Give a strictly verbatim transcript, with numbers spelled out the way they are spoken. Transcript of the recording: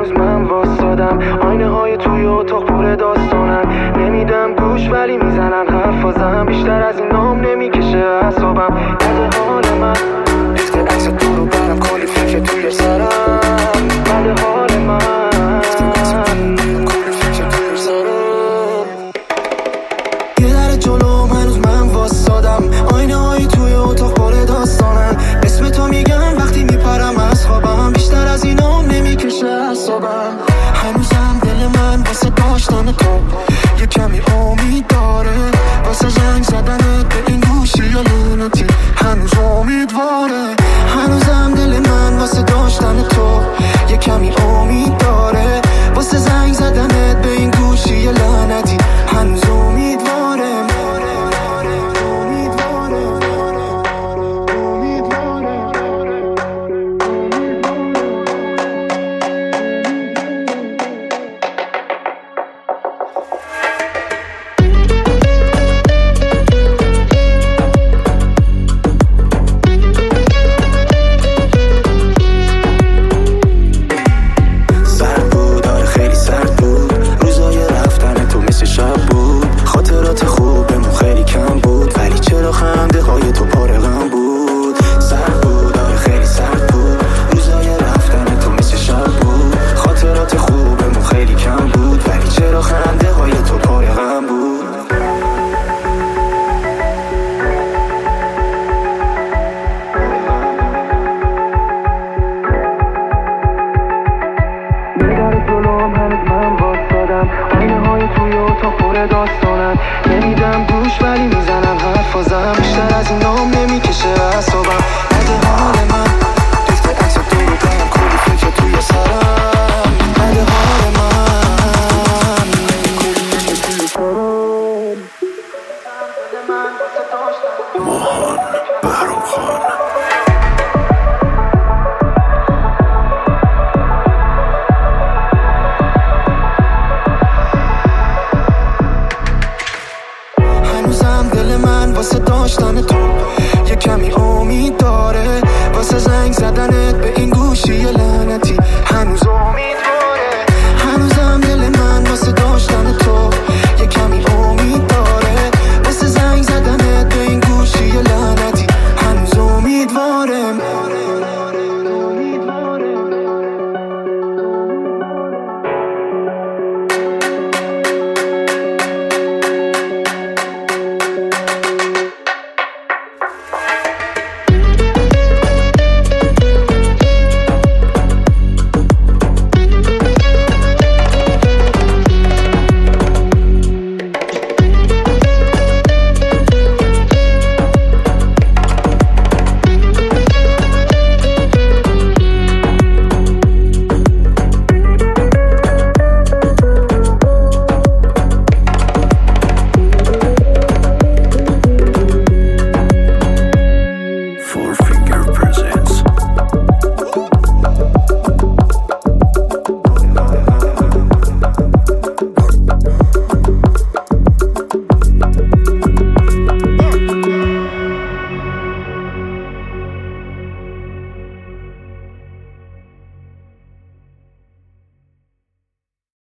هنوز من واسادم، آینه های توی اتاق پر داستانن، نمیدم گوش ولی میزنن حرفازم، بیشتر از این نام نمیکشه اعصابم. بده حال من ریخت عکس تو رو برم، کلی فکر توی سرم. بده حال من کلی فکر توی سرم. یه در جلوم هنوز من واسادم، آینه های توی اتاق پر داستانن، اسم تو میگم وقتی میپرم از خوابم، بیشتر از این نام نمیکشه اعصابم. هنوزم دل من واسه داشتن تو یه کمی امید داره، واسه زنگ زدنت به این گوشی یا لعنتی هنوز امیدواره. هنوزم دل من واسه داشتن تو یه کمی امید داره، واسه زنگ زدنت به این گوشی یا لعنتی هنوز امیدواره. داستانم نمیدم گوش ولی میزنم حرفازم، بیشتر از این نام نمیکشه اعصابم. بده حال من ریخت عکس تو رو برم، کلی فکر توی سرم. بده حال من کلی فکر توی سرم. ماهان بهرام خان. دل من واسه داشتن تو یه کمی امید داره، واسه زنگ زدنت به این گوشی لعنتی